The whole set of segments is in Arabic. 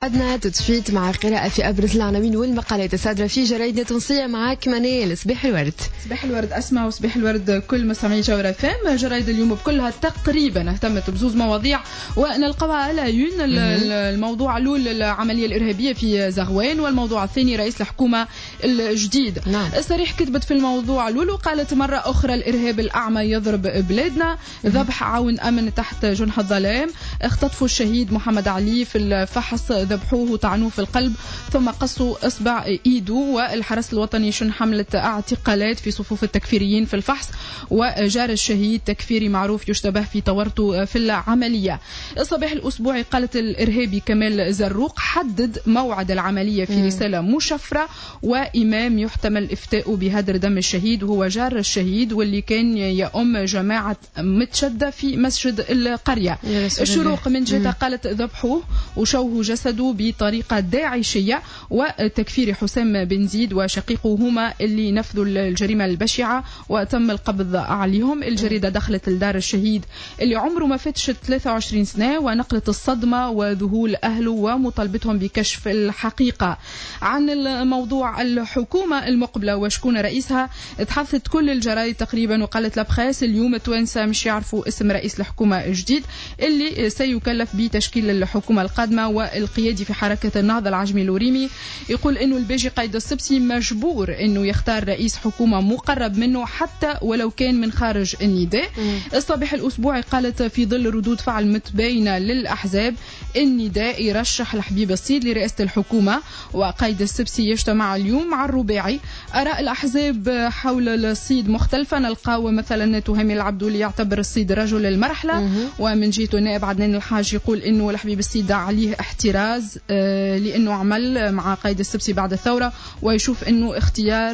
عدنا تدفيت مع قراءة في أبرز العناوين والمقالات الصادرة في جرايدنا التونسية. معك منال. صباح الورد. صباح الورد أسمع وصباح الورد كل مستمعي جورة فام. جرايد اليوم بكلها تقريبا اهتمت بزوز مواضيع ونلقاها على يون. الموضوع الأول العملية الإرهابية في زغوان، والموضوع الثاني رئيس الحكومة الجديد. الصريح كتبت في الموضوع الأول وقالت مرة أخرى الإرهاب الأعمى يضرب بلادنا، ذبح عون أمن تحت جنح الظلام، اختطفوا الشهيد محمد علي في الفحص، ذبحوه وطعنوه في القلب ثم قصوا إصبع إيده، والحرس الوطني شن حملة اعتقالات في صفوف التكفيريين في الفحص، وجار الشهيد تكفيري معروف يشتبه في تورطه في العملية. الصباح الأسبوعي قالت الإرهابي كمال زروق حدد موعد العملية في رسالة مشفرة، وإمام يحتمل إفتاء بهدر دم الشهيد وهو جار الشهيد واللي كان يؤم جماعة متشدة في مسجد القرية. الشروق من جهة قالت ذبحوه وشوه جسده بطريقة داعشية، وتكفير حسام بن زيد وشقيقه هما اللي نفذوا الجريمة البشعة وتم القبض عليهم. الجريدة دخلت لدار الشهيد اللي عمره ما فتش 23 سنة ونقلت الصدمة وذهول أهله ومطالبتهم بكشف الحقيقة. عن الموضوع الحكومة المقبلة وشكون رئيسها تحدثت كل الجرايد تقريبا، وقالت لابخاس اليوم التوانسة مش يعرفوا اسم رئيس الحكومة الجديد اللي سيكلف بتشكيل الحكومة القادمة. والقيادي في حركة النهضة العجمي لوريمي يقول إنه الباجي قايد السبسي مجبور إنه يختار رئيس حكومة مقرب منه حتى ولو كان من خارج النداء. الصباح الأسبوعي قالت في ظل ردود فعل متباينة للأحزاب النداء يرشح الحبيب السيد لرئاسة الحكومة، وقايد السبسي يجتمع اليوم مع الرباعي. آراء الأحزاب حول الصيد مختلفة، نلقاو مثلا تهامي العبدولي يعتبر الصيد رجل المرحلة، ومن جهته النائب عدنان الحاج يقول إنه الحبيب السيد عليه احتراز لأنه عمل مع قايد السبسي بعد الثورة ويشوف إنه اختيار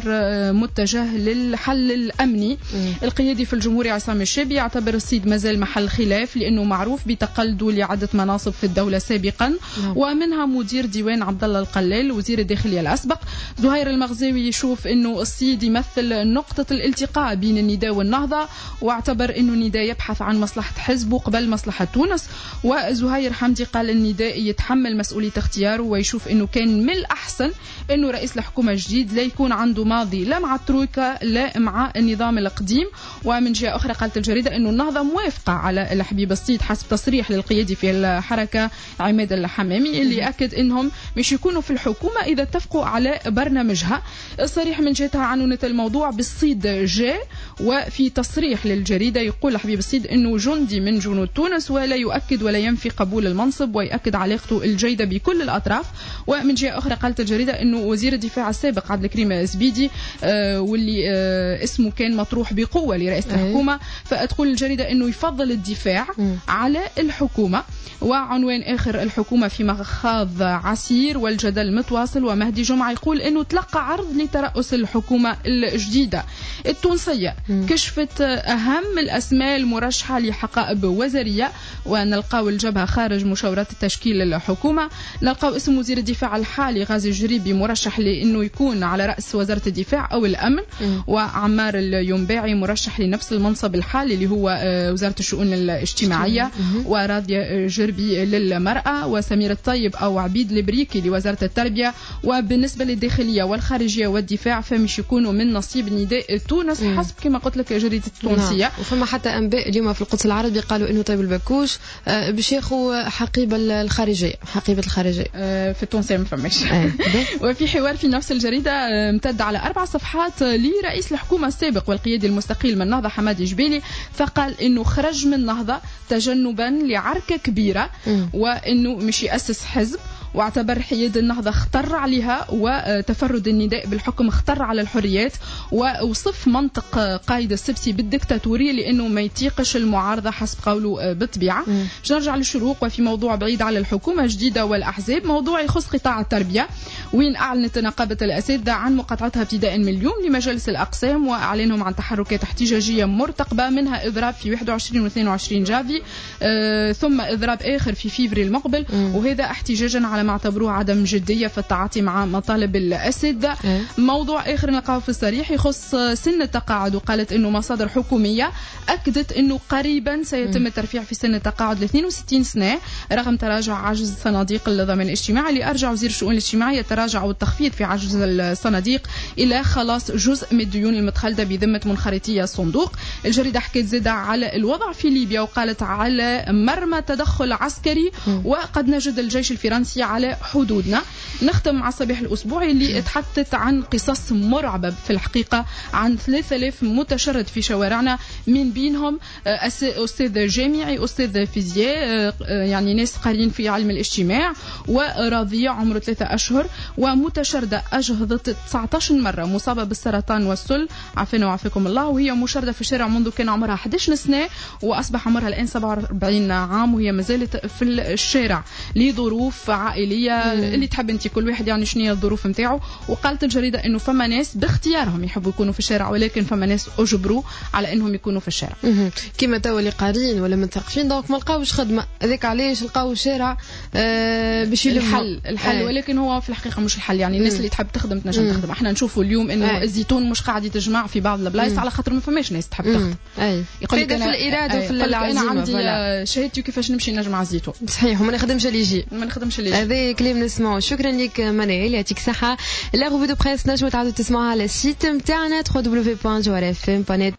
متجه للحل الأمني. القيادي في الجمهوري عصام الشابي يعتبر الصيد مازال محل خلاف لأنه معروف بتقلده لعدة مناصب في الدولة سابقا، ومنها مدير ديوان عبد الله القلال وزير الداخلية الأسبق. زهير المغزاوي يشوف إنه الصيد يمثل نقطة الالتقاء بين النداء والنهضة، واعتبر إنه النداء يبحث عن مصلحة حزبه قبل مصلحة تونس. وزهير حمدي قال النداء يتحمل مسؤولية اختياره ويشوف إنه كان من الأحسن إنه رئيس الحكومة الجديد لا يكون عنده ماضي لا مع الترويكا لا مع النظام القديم. ومن جهة أخرى قالت الجريدة إنه النهضة موافقة على الحبيب السيد حسب تصريح للقيادي في الحركة عماد الحمامي اللي أكد إنهم مش يكونوا في الحكومة إذا اتفقوا على برنامجها. الصريح من جهتها عنونت الموضوع بالصيد جاء، وفي تصريح للجريدة يقول الحبيب السيد إنه جندي من جنود تونس ولا يؤكد ولا ينفي قبول المنصب ويأكد علاقته الجيدة بكل الأطراف. ومن جهة أخرى قالت الجريدة إنه وزير الدفاع السابق عبد الكريم زبيدي واللي اسمه كان مطروح بقوة لرئاسة الحكومة، فتقول الجريدة إنه يفضل الدفاع على الحكومة. وعنوان آخر الحكومة في مخاض عسير والجدل متواصل، ومهدي جمعة يقول إنه تلقى عرض لترأس الحكومة الجديدة التونسية. كشفت أهم الأسماء المرشحة لحقائب وزارية، ونلقاو الجبهة خارج مشاورات تشكيل الحكومة. نلقاو اسم وزير الدفاع الحالي غازي الجريبي مرشح لأنه يكون على رأس وزارة الدفاع أو الأمن، وعمار الينباعي مرشح لنفس المنصب الحالي اللي هو وزارة الشؤون الاجتماعية، وراضية جربي للمرأة، وسمير الطيب أو عبيد البريكي لوزارة التربية. وبالنسبة للداخلية والخارجية والدفاع فمش يكونوا من نصيب نداء تونس حسب كما قلت لك جريدة التونسية. وفما حتى أنباء اليوم في القدس العربي قالوا إنه طيب البكوش باش ياخذ حقيبة الخارجية في التونسية ما فماش. وفي حوار في نفس الجريدة امتد على 4 صفحات لرئيس الحكومة السابق والقيادي المستقيل من النهضة حمادي جبيلي، فقال إنه خرج من النهضة تجنبا لعركة كبيرة وإنه مش يأسس حزب، واعتبر حياد النهضة خطر عليها وتفرد النداء بالحكم خطر على الحريات، ووصف منطق قايد السبسي بالدكتاتوري لأنه ما يتيقش المعارضة حسب قوله بالطبيعة. نرجع للشروق وفي موضوع بعيد على الحكومة الجديدة والأحزاب، موضوع يخص قطاع التربية، وين أعلنت نقابة الأساتذة عن مقاطعتها ابتداء من اليوم لمجالس الأقسام وأعلنهم عن تحركات احتجاجية مرتقبة، منها إضراب في 21 و 22 جافي ثم إضراب آخر في فيفري المقبل، وهذا احتجاجا على ما اعتبروه عدم جدية في التعاطي مع مطالب الأسد. موضوع آخر نلقاه في الصريح يخص سن التقاعد، وقالت أنه مصادر حكومية أكدت أنه قريبا سيتم الترفيع في سن التقاعد ل 62 سنة رغم تراجع عجز صناديق الضمان الاجتماعي. اللي أرجع وزير الشؤون الاجتماعية تراجع والتخفيض في عجز الصناديق إلى خلاص جزء من الديون المتخلدة بذمة منخرطية الصندوق. الجريدة حكت زيادة على الوضع في ليبيا وقالت على مرمى تدخل عسكري وقد نجد الجيش الفرنسي على حدودنا. نختم مع الصباح الأسبوعي اللي تحدث عن قصص مرعبة في الحقيقة عن 3000 متشرد في شوارعنا، من بينهم أستاذ جامعي، أستاذ فيزياء، يعني ناس قارين في علم الاجتماع، ورضيع عمره 3 أشهر، ومتشردة أجهضت 19 مرة مصابة بالسرطان والسل عافانا وعافاكم الله، وهي مشردة في الشارع منذ كان عمرها 11 سنة وأصبح عمرها الآن 47 عام وهي مازالت في الشارع لظروف عائلية. اللي تحب انت كل واحد يعني شنو هي الظروف نتاعو. وقالت الجريدة انه فما ناس باختيارهم يحبوا يكونوا في الشارع، ولكن فما ناس اجبروا على انهم يكونوا في الشارع. كما توا اللي قارين ولا مثقفين دونك ما لقاوش خدمه، هذاك علاش لقاو الشارع باش الحل ولكن هو في الحقيقه مش الحل. يعني الناس اللي تحب تخدم تنجم تخدم. احنا نشوفوا اليوم انه الزيتون مش قاعد يتجمع في بعض البلايص على خاطر ما فماش ناس تحب تخدم. يقول لك في الاراده وفي العزيمه. انا عندي شهادتي كيفاش نمشي نجمع الزيتون. صحيح، وما نخدمش اللي يجي. هذا كلام نسمعه. شكرا لك منال، يعطيك الصحه. لا روفي دو بريس نجموا تعاودوا تسمعوها على السيت نتاعنا www.joarfm.net.